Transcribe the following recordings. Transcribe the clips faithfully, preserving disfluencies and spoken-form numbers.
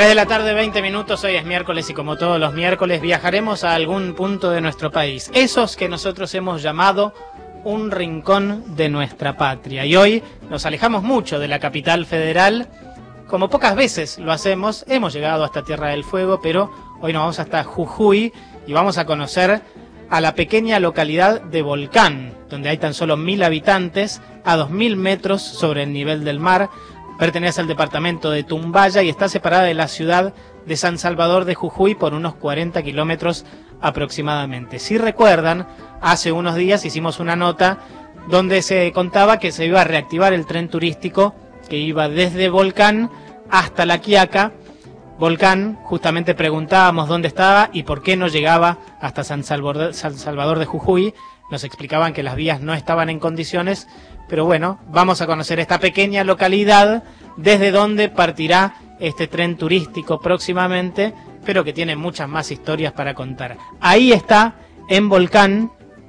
tres de la tarde, veinte minutos, hoy es miércoles y como todos los miércoles viajaremos a algún punto de nuestro país, esos que nosotros hemos llamado un rincón de nuestra patria. Y hoy nos alejamos mucho de la capital federal, como pocas veces lo hacemos, hemos llegado hasta Tierra del Fuego, pero hoy nos vamos hasta Jujuy y vamos a conocer a la pequeña localidad de Volcán, donde hay tan solo mil habitantes, a dos mil metros sobre el nivel del mar. Pertenece al departamento de Tumbaya y está separada de la ciudad de San Salvador de Jujuy por unos cuarenta kilómetros aproximadamente. Si recuerdan, hace unos días hicimos una nota donde se contaba que se iba a reactivar el tren turístico que iba desde Volcán hasta La Quiaca. Volcán, justamente preguntábamos dónde estaba y por qué no llegaba hasta San Salvador, San Salvador de Jujuy. Nos explicaban que las vías no estaban en condiciones, pero bueno, vamos a conocer esta pequeña localidad desde donde partirá este tren turístico próximamente, pero que tiene muchas más historias para contar. Ahí está, en Volcán,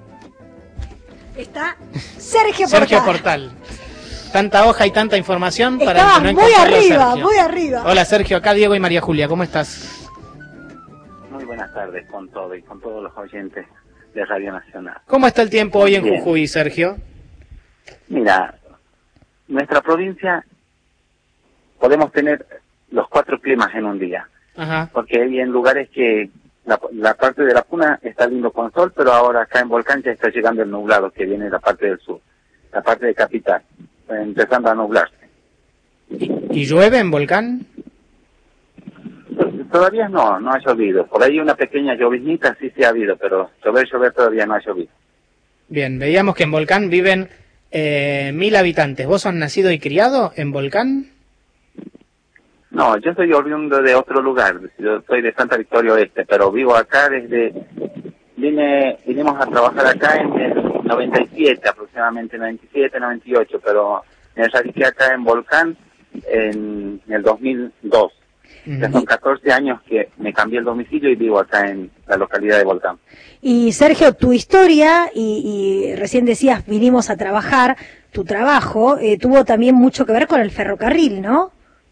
está Sergio Portal. Sergio Portal. Tanta hoja y tanta información para Estaba no muy arriba, Sergio. muy arriba. Hola Sergio, acá Diego y María Julia, ¿cómo estás? Muy buenas tardes con todo y con todos los oyentes de Radio Nacional. ¿Cómo está el tiempo hoy en Bien. Jujuy, Sergio? Mira, nuestra provincia podemos tener los cuatro climas en un día, Ajá. porque hay en lugares que la, la parte de la Puna está lindo con sol, pero ahora acá en Volcán ya está llegando el nublado que viene de la parte del sur, la parte de capital, empezando a nublarse. ¿Y llueve en Volcán? Todavía no, no ha llovido. Por ahí una pequeña lloviznita sí se ha habido, pero llover, llover todavía no ha llovido. Bien, veíamos que en Volcán viven eh, mil habitantes. ¿Vos sos nacido y criado en Volcán? No, yo soy oriundo de otro lugar. Yo soy de Santa Victoria Oeste, pero vivo acá desde... Vine, vinimos a trabajar acá en el noventa y siete, aproximadamente noventa y siete, noventa y ocho, pero me radicé acá en Volcán en el dos mil dos. Ya son catorce años que me cambié el domicilio y vivo acá en la localidad de Volcán. Y Sergio, tu historia, y, y recién decías, vinimos a trabajar, tu trabajo eh, tuvo también mucho que ver con el ferrocarril, ¿no?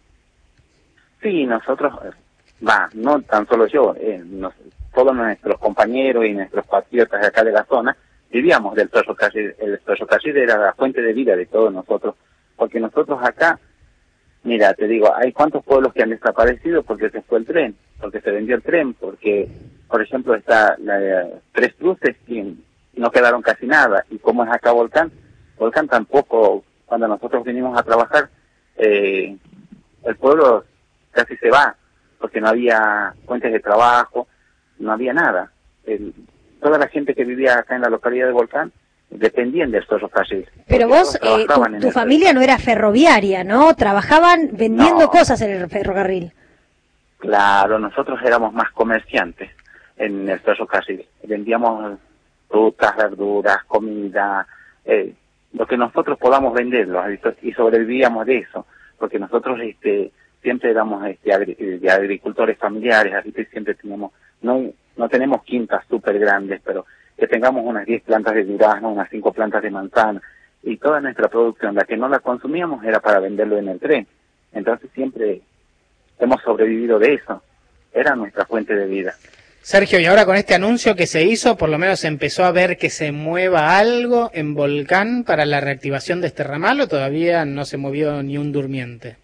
Sí, nosotros, va, no tan solo yo, eh, nos, todos nuestros compañeros y nuestros patriotas de acá de la zona vivíamos del ferrocarril. El ferrocarril era la fuente de vida de todos nosotros, porque nosotros acá, mira, te digo, hay cuántos pueblos que han desaparecido porque se fue el tren, porque se vendió el tren, porque, por ejemplo, está la, Tres Cruces y no quedaron casi nada. Y como es acá Volcán, Volcán tampoco, cuando nosotros vinimos a trabajar, eh, el pueblo casi se va, porque no había fuentes de trabajo, no había nada. El, toda la gente que vivía acá en la localidad de Volcán dependían del ferrocarril. Pero vos, eh, tu, tu familia no era ferroviaria, ¿no? Trabajaban vendiendo no. cosas en el ferrocarril. Claro, nosotros éramos más comerciantes en el ferrocarril. Vendíamos frutas, verduras, comida, eh, lo que nosotros podamos venderlo, y sobrevivíamos de eso, porque nosotros este siempre éramos este agri de agricultores familiares, así que siempre teníamos, no, no tenemos quintas súper grandes, pero que tengamos unas diez plantas de durazno, unas cinco plantas de manzana, y toda nuestra producción, la que no la consumíamos, era para venderlo en el tren. Entonces siempre hemos sobrevivido de eso, era nuestra fuente de vida. Sergio, y ahora con este anuncio que se hizo, por lo menos empezó a ver que se mueva algo en Volcán para la reactivación de este ramal, ¿o todavía no se movió ni un durmiente?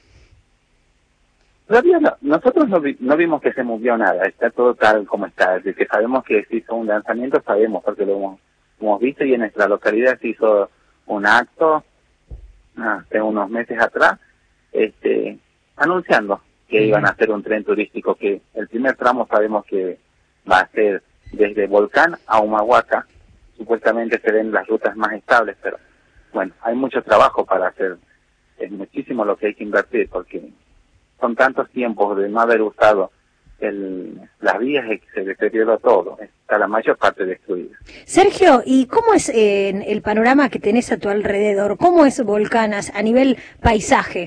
Todavía no, nosotros no, vi, no vimos que se movió nada, está todo tal como está, desde que sabemos que se hizo un lanzamiento, sabemos porque lo hemos, hemos visto, y en nuestra localidad se hizo un acto hace unos meses atrás, este, anunciando que uh-huh. iban a hacer un tren turístico, que el primer tramo sabemos que va a ser desde Volcán a Humahuaca, supuestamente se ven las rutas más estables, pero bueno, hay mucho trabajo para hacer, es muchísimo lo que hay que invertir, porque son tantos tiempos de no haber usado el, las vías y que se deterioró todo, está la mayor parte destruida. Sergio, ¿y cómo es eh, el panorama que tenés a tu alrededor? ¿Cómo es Volcán a nivel paisaje?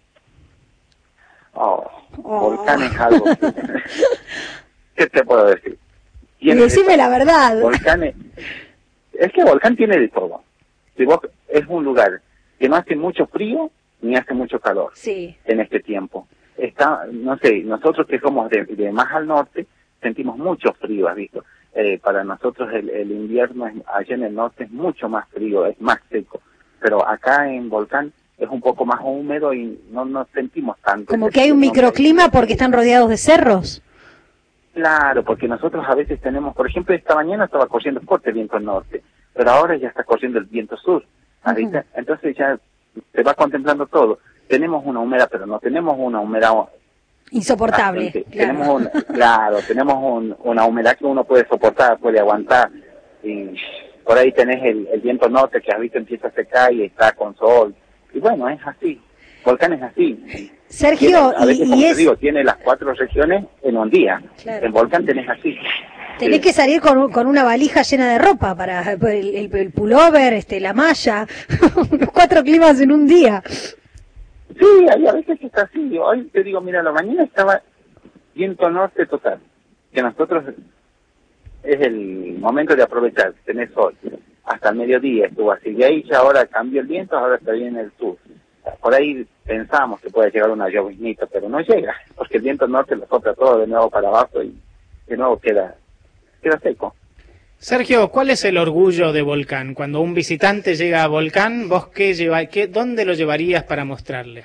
Oh, oh. Volcán es algo que, ¿qué te puedo decir? Y decime la verdad. Volcán es, es que Volcán tiene de todo. Si vos, es un lugar que no hace mucho frío ni hace mucho calor sí. en este tiempo. está, no sé, nosotros que somos de, de más al norte, sentimos mucho frío, ¿has visto? Eh, para nosotros el, el invierno es, allá en el norte es mucho más frío, es más seco, pero acá en Volcán es un poco más húmedo y no nos sentimos tanto. Como que hay un microclima porque están rodeados de cerros. Claro, porque nosotros a veces tenemos, por ejemplo, esta mañana estaba corriendo fuerte el viento norte, pero ahora ya está corriendo el viento sur, ¿viste? Uh-huh. Entonces ya se va contemplando todo. Tenemos una humedad, pero no tenemos una humedad insoportable. Bastante. Claro. Tenemos un, claro, tenemos un, una humedad que uno puede soportar, puede aguantar. Y por ahí tenés el, el viento norte que has visto empieza a secar y está con sol. Y bueno, es así. Volcán es así. Sergio, tiene, a veces, y, como y te es... digo, tiene las cuatro regiones en un día. Claro. En Volcán tenés así. Tenés sí. que salir con, con una valija llena de ropa para el, el, el pullover, este, la malla, los cuatro climas en un día. Sí, hay a veces está así. Hoy te digo, mira, la mañana estaba viento norte total. Que nosotros es el momento de aprovechar, tener sol. Hasta el mediodía estuvo así. Y ahí ya ahora cambió el viento, ahora está bien el sur. Por ahí pensamos que puede llegar una lloviznita, pero no llega, porque el viento norte lo sopla todo de nuevo para abajo y de nuevo queda, queda seco. Sergio, ¿cuál es el orgullo de Volcán? Cuando un visitante llega a Volcán, ¿vos qué lleva, qué, dónde lo llevarías para mostrarle?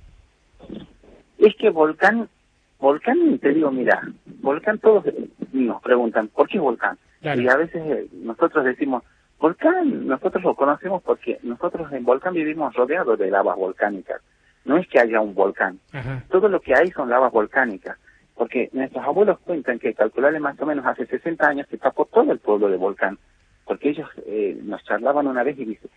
Es que Volcán, Volcán, te digo, mira, Volcán todos nos preguntan, ¿por qué Volcán? Claro. Y a veces eh, nosotros decimos, Volcán, nosotros lo conocemos porque nosotros en Volcán vivimos rodeados de lavas volcánicas. No es que haya un volcán. Ajá. Todo lo que hay son lavas volcánicas. Porque nuestros abuelos cuentan que calcularle más o menos hace sesenta años que tapó todo el pueblo de Volcán. Porque ellos eh, nos charlaban una vez y dicen,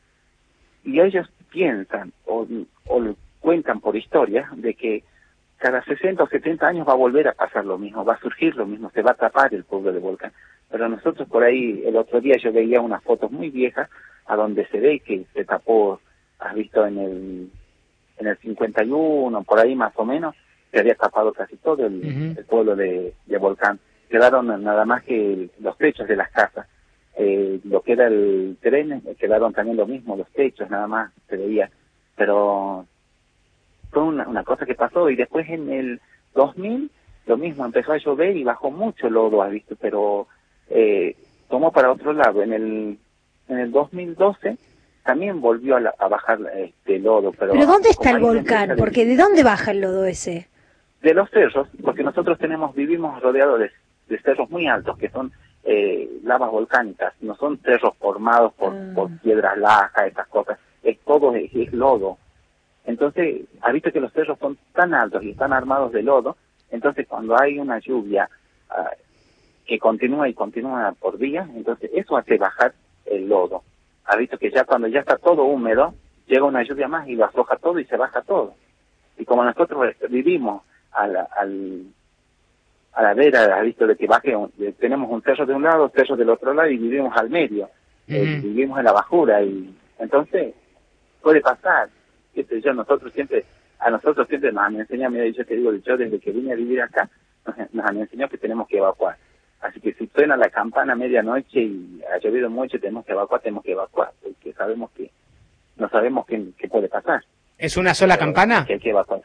y ellos piensan o, o cuentan por historia de que cada sesenta o setenta años va a volver a pasar lo mismo, va a surgir lo mismo, se va a tapar el pueblo de Volcán. Pero nosotros por ahí, el otro día yo veía unas fotos muy viejas a donde se ve que se tapó, has visto en el en el cincuenta y uno, por ahí más o menos, se había tapado casi todo el, uh-huh. el pueblo de, de Volcán. Quedaron nada más que los techos de las casas. Eh, lo que era el tren, quedaron también lo mismo, los techos nada más se veía. Pero fue una, una cosa que pasó y después en el dos mil lo mismo, empezó a llover y bajó mucho lodo, has visto, pero eh, tomó para otro lado. En el en el dos mil doce también volvió a, la, a bajar este lodo. Pero, ¿Pero dónde está el volcán? De, porque ¿de dónde baja el lodo ese? De los cerros, porque nosotros tenemos vivimos rodeados de, de cerros muy altos, que son eh, lavas volcánicas, no son cerros formados por, ah. por piedras lajas, estas cosas, es todo es, es lodo. Entonces, has visto que los cerros son tan altos y están armados de lodo, entonces cuando hay una lluvia uh, que continúa y continúa por días, entonces eso hace bajar el lodo. Has visto que ya cuando ya está todo húmedo, llega una lluvia más y lo afloja todo y se baja todo. Y como nosotros vivimos a la, al, a la vera, has visto de que baje, un, de, tenemos un cerro de un lado, cerro del otro lado y vivimos al medio, uh-huh. eh, vivimos en la bajura y entonces puede pasar. Este, yo, nosotros siempre, a nosotros siempre nos han enseñado, mira, yo te digo, yo desde que vine a vivir acá, nos, nos han enseñado que tenemos que evacuar. Así que si suena la campana a medianoche y ha llovido mucho, tenemos que evacuar, tenemos que evacuar, porque sabemos que, no sabemos qué, qué puede pasar. ¿Es una sola Pero, campana? Que hay que evacuar.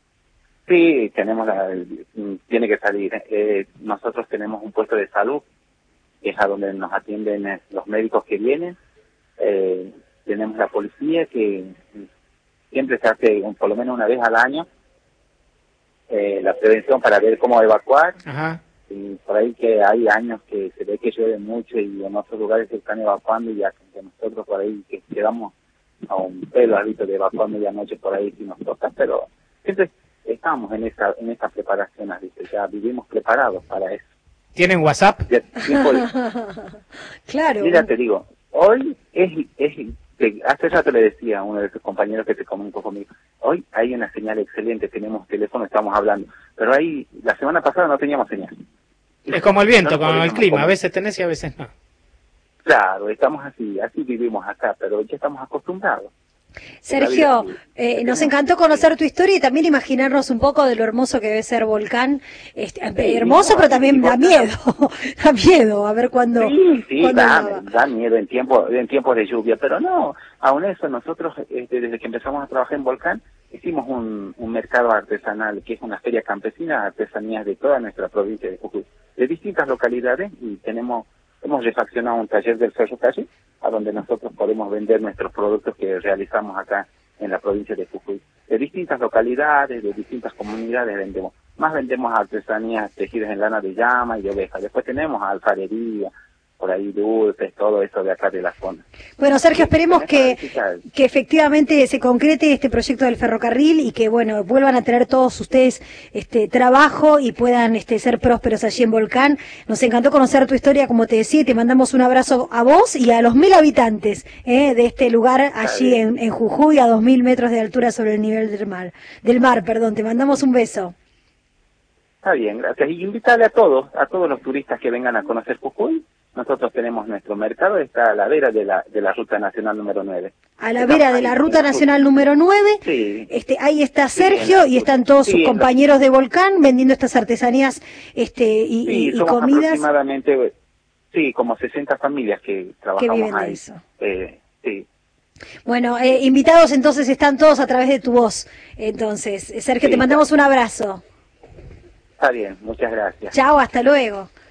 Sí, tenemos la, tiene que salir. Eh, nosotros tenemos un puesto de salud, que es a donde nos atienden los médicos que vienen. Eh, tenemos la policía, que siempre se hace por lo menos una vez al año eh, la prevención para ver cómo evacuar. Ajá. Y por ahí que hay años que se ve que llueve mucho y en otros lugares se están evacuando y ya que nosotros por ahí que quedamos a un pelo hábito de evacuar medianoche por ahí si nos toca, pero siempre estamos en esa en esta preparación, ¿viste? Ya vivimos preparados para eso. ¿Tienen WhatsApp? Ya, claro. Mira, te digo, hoy es, es hace rato le decía a uno de sus compañeros que se comunicó conmigo, hoy hay una señal excelente, tenemos teléfono, estamos hablando, pero ahí la semana pasada no teníamos señal. Es como el viento, no como el clima, a veces tenés y a veces no. Claro, estamos así, así vivimos acá, pero ya estamos acostumbrados. Sergio, eh, nos encantó conocer tu historia y también imaginarnos un poco de lo hermoso que debe ser Volcán. Este, sí, hermoso, no, pero también da miedo, da miedo, a ver cuándo... Sí, sí, da, da miedo en tiempo, en tiempos de lluvia, pero no, aún eso nosotros, este, desde que empezamos a trabajar en Volcán, hicimos un, un mercado artesanal, que es una feria campesina de artesanías de toda nuestra provincia de Jujuy, de distintas localidades, y tenemos hemos refaccionado un taller del ferrocarril, a donde nosotros podemos vender nuestros productos que realizamos acá en la provincia de Jujuy. De distintas localidades, de distintas comunidades vendemos. Más vendemos artesanías tejidas en lana de llama y de oveja. Después tenemos alfarería, por ahí dulces, todo eso de acá de la zona. Bueno, Sergio, esperemos que, que efectivamente se concrete este proyecto del ferrocarril y que, bueno, vuelvan a tener todos ustedes este trabajo y puedan este ser prósperos allí en Volcán. Nos encantó conocer tu historia, como te decía, y te mandamos un abrazo a vos y a los mil habitantes eh, de este lugar allí en, en Jujuy, a dos mil metros de altura sobre el nivel del mar. Del mar, perdón, te mandamos un beso. Está bien, gracias. Y invitarle a todos, a todos los turistas que vengan a conocer Jujuy. Nosotros tenemos nuestro mercado, está a la vera de la de la Ruta Nacional número nueve. A la vera de la Ruta Nacional número nueve, sí. este, ahí está Sergio sí, y están todos sí, sus compañeros de Volcán vendiendo estas artesanías este, y, sí, y, y somos comidas. Aproximadamente, sí, como sesenta familias que trabajamos que viven ahí. de eso. Eh, sí. Bueno, eh, invitados entonces están todos a través de tu voz. Entonces, Sergio, sí, te mandamos un abrazo. Está bien, muchas gracias. Chao, hasta luego.